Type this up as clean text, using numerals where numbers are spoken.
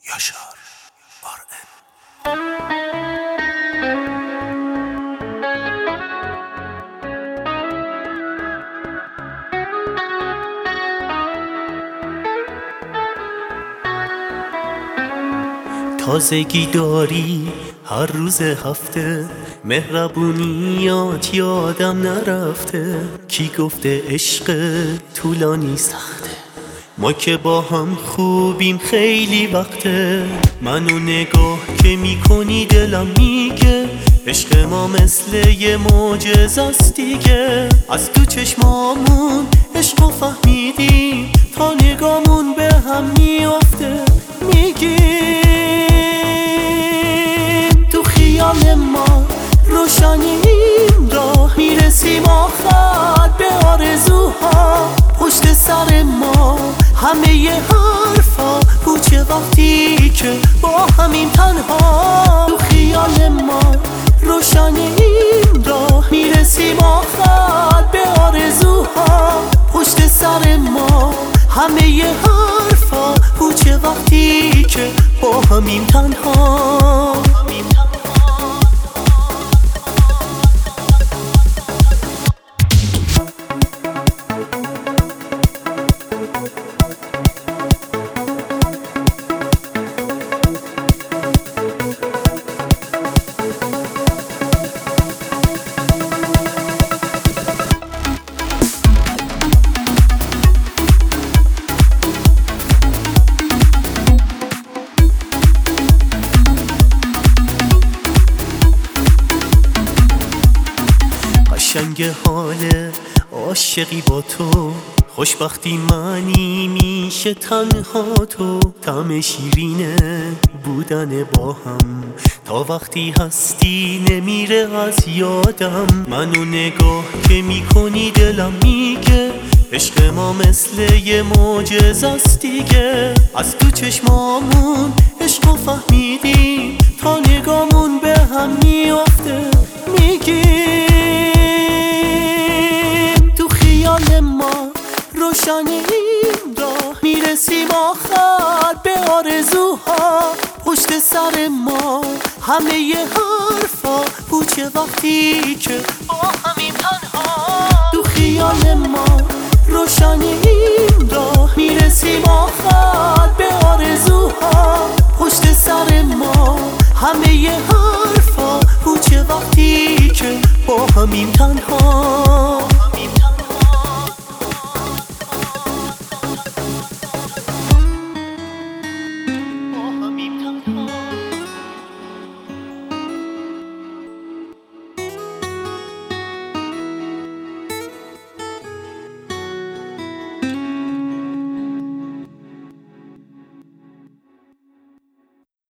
یاشار آرن. تازگی داری هر روز هفته، مهربونیات یادم نرفته. کی گفته عشق طولانی سخته؟ ما که با هم خوبیم خیلی وقته. منو نگاه که میکنی دلم میگه عشق ما مثل یه معجزه‌ست دیگه. از تو چشمامون عشقو فهمیدیم، تا نگامون به هم میافته میگیم تو خیال ما روشنیم، راه میرسیم آخر به آرزوها. پشت سر ما همه ی حرفا پوچه وقتی که با همیم تنها. تو خیال ما روشنیم، راه میرسیم آخر به آرزوها. پشت سر ما همه ی حرفا پوچه وقتی که با همیم تنها. قشنگ حال عاشقی با تو، خوشبختی معنی میشه تنها تو. طعم شیرینه بودن با هم، تا وقتی هستی نمیره از یادم. منو نگاه که میکنی دلم میگه عشق ما مثل یه معجزه‌ست دیگه. از تو چشمامون عشقو فهمیدیم، تا نگامون به هم میافته میگیم تو خیال ما روشنیم، راه میرسیم آخر به آرزوها. پشت سر ما همه ی حرفا پوچه وقتی که با همیم تنها. تو خیال ما روشنیم، راه میرسیم آخر به آرزوها. پشت سر ما همه ی حرفا پوچه وقتی که با همیم تنها.